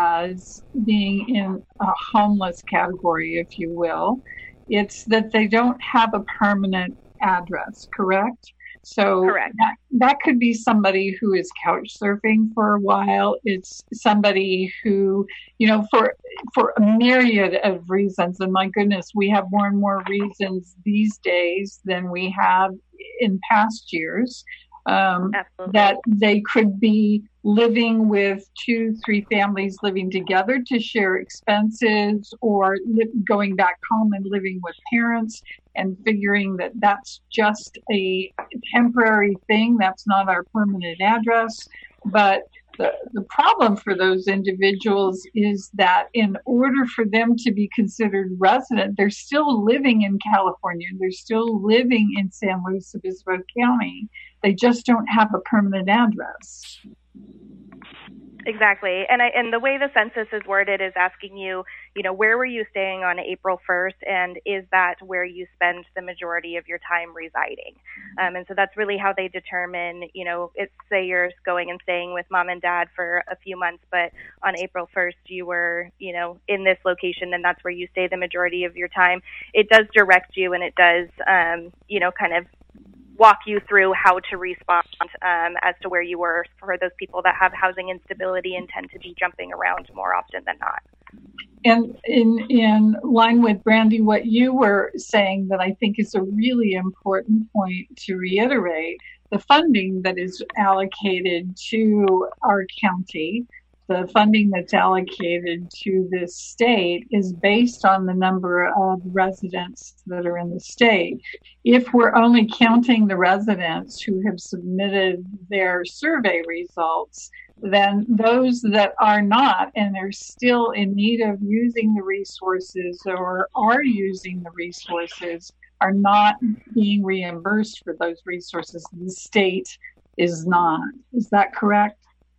as being in a homeless category, if you will, it's that they don't have a permanent address, correct? So Correct. That, that could be somebody who is couch surfing for a while. It's somebody who, you know, for for a myriad of reasons. And my goodness, we have more and more reasons these days than we have in past years. Um, that they could be living with two, three families living together to share expenses, or li- going back home and living with parents and figuring that that's just a temporary thing. That's not our permanent address. But the, the problem for those individuals is that in order for them to be considered resident, they're still living in California. They're still living in San Luis Obispo County. They just don't have a permanent address. Exactly. And I, and the way the census is worded is asking you, you know, where were you staying on April first, and is that where you spend the majority of your time residing? Um, and so that's really how they determine, you know, it's, say you're going and staying with mom and dad for a few months, but on April first you were, you know, in this location, and that's where you stay the majority of your time. It does direct you, and it does, um, you know, kind of walk you through how to respond um, as to where you were for those people that have housing instability and tend to be jumping around more often than not. And in in line with Brandy, what you were saying that I think is a really important point to reiterate, the funding that is allocated to our county, the funding that's allocated to this state is based on the number of residents that are in the state. If we're only counting the residents who have submitted their survey results, then those that are not and are still in need of using the resources or are using the resources are not being reimbursed for those resources. The state is not. Is that correct?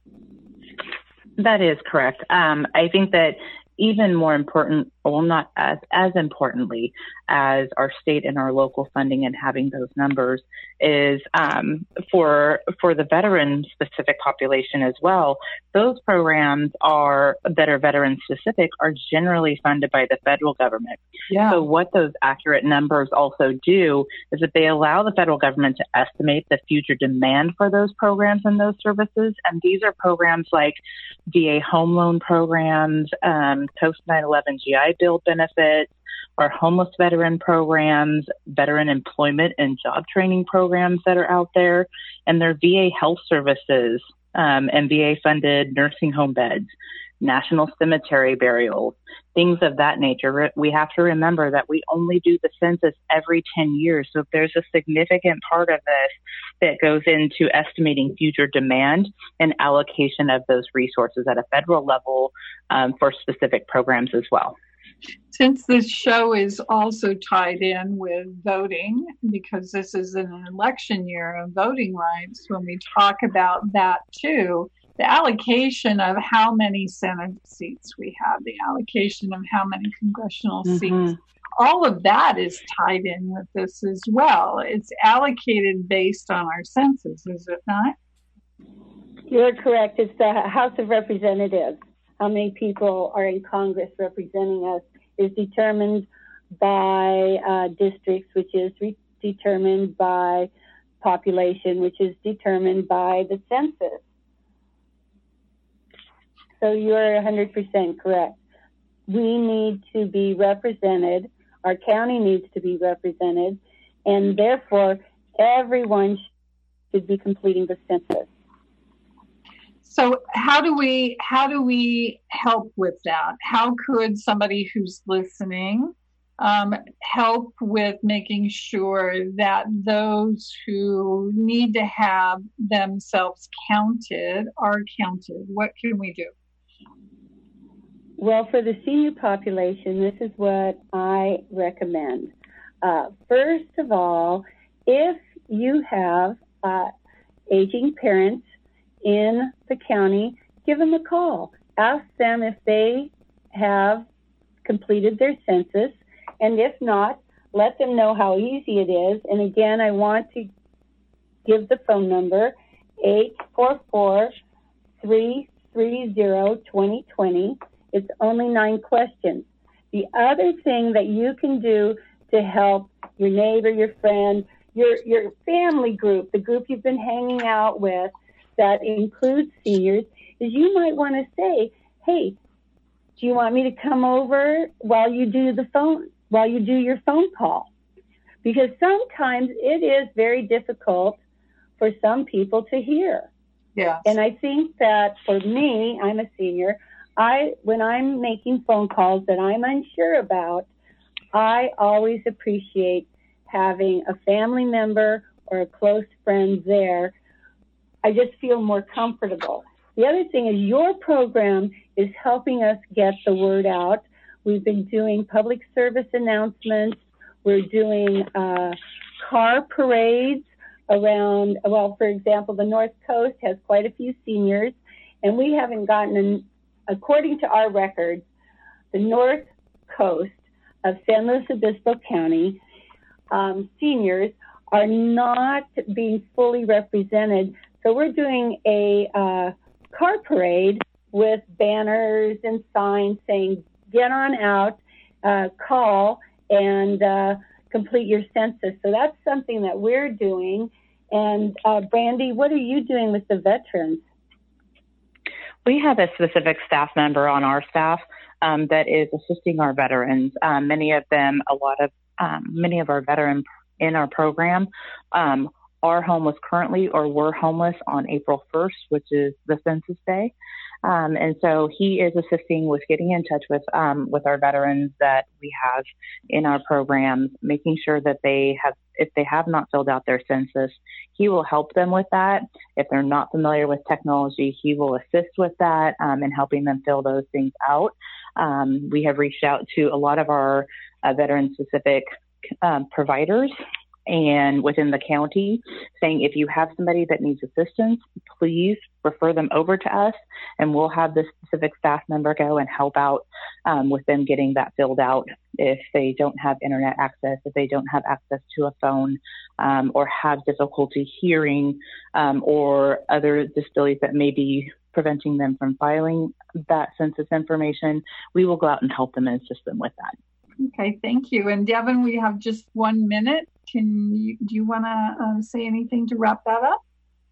That is correct. Um, I think that even more important, well, not as, as importantly as our state and our local funding and having those numbers is um, for for the veteran specific population as well. Those programs are that are veteran specific are generally funded by the federal government. Yeah. So what those accurate numbers also do is that they allow the federal government to estimate the future demand for those programs and those services. And these are programs like V A home loan programs, um, post nine eleven G I Bill benefits, our homeless veteran programs, veteran employment and job training programs that are out there, and their V A health services um, and V A-funded nursing home beds, national cemetery burials, things of that nature. We have to remember that we only do the census every ten years. So there's a significant part of this that goes into estimating future demand and allocation of those resources at a federal level um, for specific programs as well. Since this show is also tied in with voting, because this is an election year of voting rights, when we talk about that too, the allocation of how many Senate seats we have, the allocation of how many congressional mm-hmm. seats, all of that is tied in with this as well. It's allocated based on our census, is it not? You're correct. It's the House of Representatives. How many people are in Congress representing us is determined by uh, districts, which is re- determined by population, which is determined by the census. So you're one hundred percent correct. We need to be represented. Our county needs to be represented. And therefore, everyone should be completing the census. So how do we how do we help with that? How could somebody who's listening um, help with making sure that those who need to have themselves counted are counted? What can we do? Well, for the senior population, this is what I recommend. Uh, first of all, if you have uh, aging parents in the county, give them a call. Ask them if they have completed their census, and if not, let them know how easy it is. And again, I want to give the phone number, eight four four, three three zero, two zero two zero. It's only nine questions. The other thing that you can do to help your neighbor, your friend, your your family group, the group you've been hanging out with, that includes seniors, is you might want to say, hey, do you want me to come over while you do the phone, while you do your phone call? Because sometimes it is very difficult for some people to hear. Yeah. And I think that for me, I'm a senior, I when I'm making phone calls that I'm unsure about, I always appreciate having a family member or a close friend there. I just feel more comfortable. The other thing is your program is helping us get the word out. We've been doing public service announcements. We're doing uh, car parades around, well, for example, the North Coast has quite a few seniors, and we haven't gotten, an, according to our records, the North Coast of San Luis Obispo County um, seniors are not being fully represented. So we're doing a uh, car parade with banners and signs saying, get on out, uh, call, and uh, complete your census. So that's something that we're doing. And uh, Brandy, what are you doing with the veterans? We have a specific staff member on our staff um, that is assisting our veterans. Um, many of them, a lot of, um, many of our veterans in our program um, are homeless currently or were homeless on April first, which is the census day. Um, and so he is assisting with getting in touch with um, with our veterans that we have in our programs, making sure that they have, if they have not filled out their census, he will help them with that. If they're not familiar with technology, he will assist with that um, and helping them fill those things out. Um, we have reached out to a lot of our uh, veteran-specific um, providers and within the county, saying if you have somebody that needs assistance, please refer them over to us, and we'll have this specific staff member go and help out um, with them getting that filled out if they don't have internet access, if they don't have access to a phone, um, or have difficulty hearing, um, or other disabilities that may be preventing them from filing that census information. We will go out and help them and assist them with that. Okay, thank you. And Devin, we have just one minute. Can you, do you want to uh, say anything to wrap that up?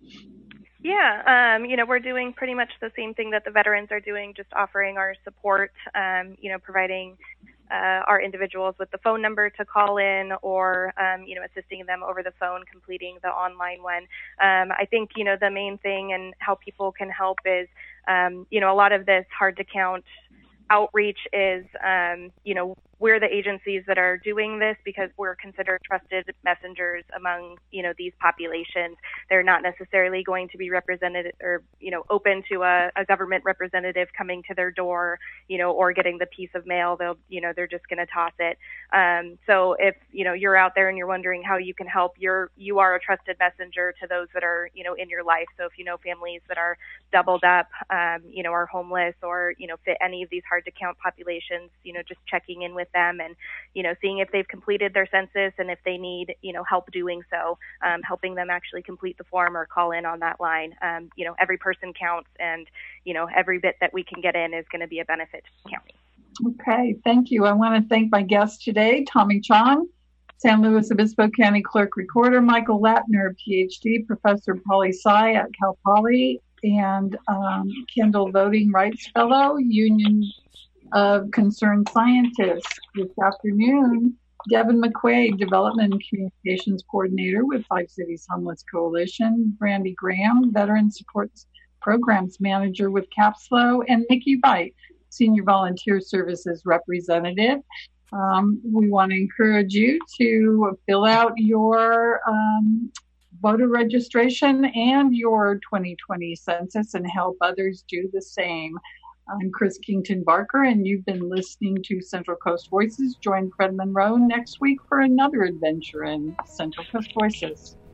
Yeah, um, you know, we're doing pretty much the same thing that the veterans are doing, just offering our support, um, you know, providing uh, our individuals with the phone number to call in, or, um, you know, assisting them over the phone, completing the online one. Um, I think, you know, the main thing and how people can help is, um, you know, a lot of this hard to count outreach is, um, you know, we're the agencies that are doing this because we're considered trusted messengers among, you know, these populations. They're not necessarily going to be represented or, you know, open to a, a government representative coming to their door, you know, or getting the piece of mail. They'll, you know, they're just going to toss it. Um, so if, you know, you're out there and you're wondering how you can help, you're, you are a trusted messenger to those that are, you know, in your life. So if you know families that are doubled up, um, you know, are homeless or, you know, fit any of these hard to count populations, you know, just checking in with them and, you know, seeing if they've completed their census and if they need, you know, help doing so, um, helping them actually complete the form or call in on that line. Um, you know, every person counts, and, you know, every bit that we can get in is going to be a benefit to the county. Okay, thank you. I want to thank my guests today, Tommy Chong, San Luis Obispo County Clerk Recorder, Michael Latner, P H D, Professor Poli Sci at Cal Poly, and um, Kendall Voting Rights Fellow, Union of Concerned Scientists. This afternoon, Devin McQuaid, Development and Communications Coordinator with Five Cities Homeless Coalition, Brandy Graham, Veteran Supports Programs Manager with CAPSLO, and Nikki Veit, Senior Volunteer Services Representative. Um, we want to encourage you to fill out your um, voter registration and your twenty twenty census and help others do the same. I'm Chris Kington Barker, and you've been listening to Central Coast Voices. Join Fred Monroe next week for another adventure in Central Coast Voices.